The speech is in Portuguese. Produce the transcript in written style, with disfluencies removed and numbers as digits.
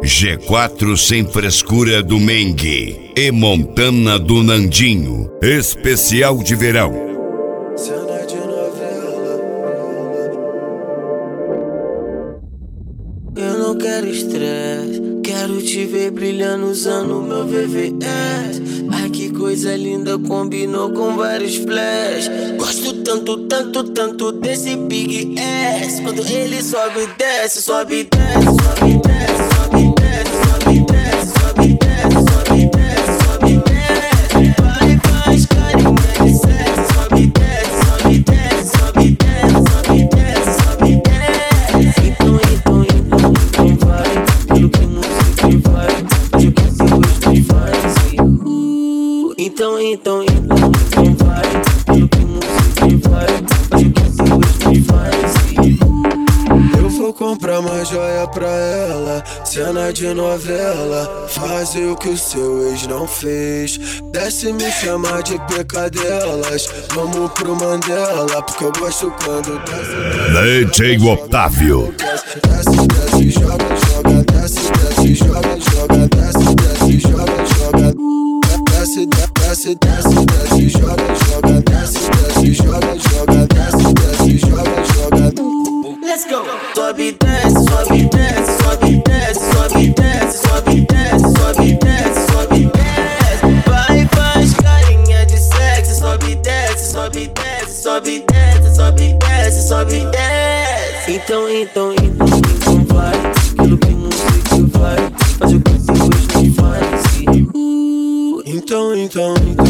G4 sem frescura do Mengue e Montana do Nandinho. Especial de verão. Cena de novela. Eu não quero estresse, quero te ver brilhando usando meu VVS. Ai que coisa linda, combinou com vários flash. Gosto tanto, tanto, tanto desse Big S. Quando ele sobe e desce, sobe e desce, sobe e desce, sobe e desce, sobe e desce, sobe e desce, sobe e desce, sobe e desce. Vai, faz carinha de sexo, sobe e desce, sobe e desce, sobe e desce, sobe e desce, sobe e desce. Então vai, pelo que não sei que vai, faz o que se hoje não faz. Então vai, pelo que não sei que vai, faz o que se hoje não faz. Eu vou comprar uma joia pra ela, cena de novela, fazer o que o seu ex não fez. Desce me chamar de pecadelas, vamos pro Mandela, porque eu gosto quando desce. DJ Otávio. Desce, desce, joga, joga, desce, desce, joga, joga, desce, desce, joga, joga. Desce, desce, desce, desce, joga, joga, desce, desce, joga, joga, desce, desce, joga, joga. Let's go! Sobe, desce, sobe, desce, sobe, desce, sobe, desce, sobe, desce, sobe, desce, sobe, desce. Vai, faz carinha de sexo, sobe, desce, sobe, desce, sobe, desce, sobe, desce, sobe, desce. Então vai, aquilo que não sei que vai, faz o que se hoje não faz. Então